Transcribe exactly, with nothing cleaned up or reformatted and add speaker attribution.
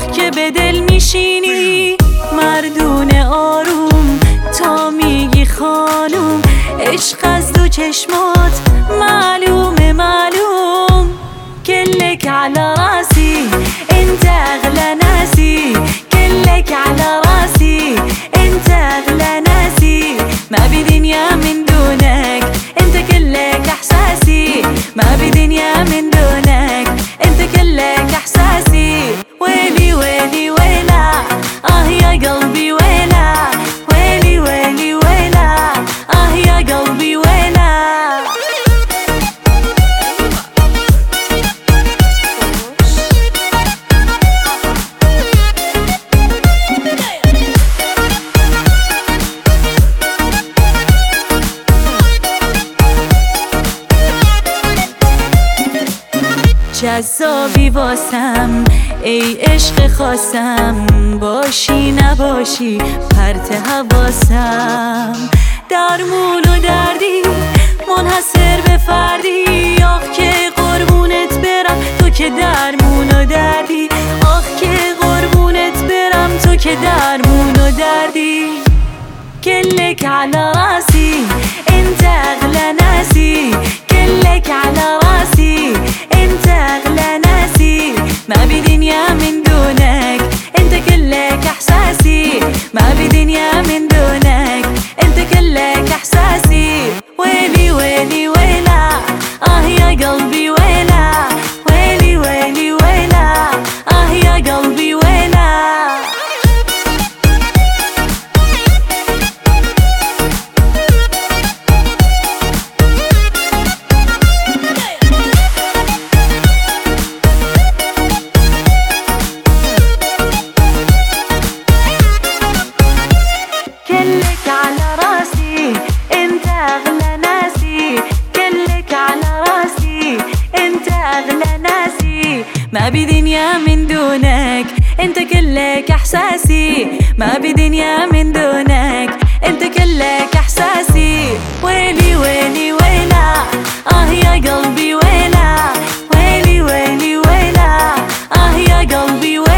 Speaker 1: آخ که به دل میشینی مردون آروم تا میگی خانوم. عشق از دو چشمات معلومه معلوم. كلك على راسي انت اغلى ناسي، كلك على راسي انت اغلى ناسي. ما بدنيا من دونك انت كلك احساسي، ما بدنيا من دونك انت كلك احساسي. ويلي ويلي ويلا اه يا قلبي ويلا، ويلي ويلي ويلا اه يا قلبي ويلا. جذابی واسم ای عشق خاصم، باشی نباشی پرت حواسم. درمون و دردی منحصر به فردی، آخ که قربونت برم تو که درمون و دردی، آخ که قربونت برم تو که درمون و دردی. كلك على راسي انت اغلى ناسي، كلك على راسي انت اغلى ناسي. ما بدنيا من دونك انت كلك احساسي، ما بدنيا من دونك انت كلك احساسي. ويلي ويلي ويلا اه يا قلبي ويلا، ويلي ويلي ويلا اه يا قلبي ويلا. كلك على راسي انت اغلى ناسي، كلك على راسي انت اغلى ناسي. ما بدنيا من دونك انت كلك احساسي، ما بدنيا من دونك انت كلك احساسي. ويلي ويلي ويلا اه يا قلبي ويلا، ويلي ويلي ويلا اه يا قلبي ويلا.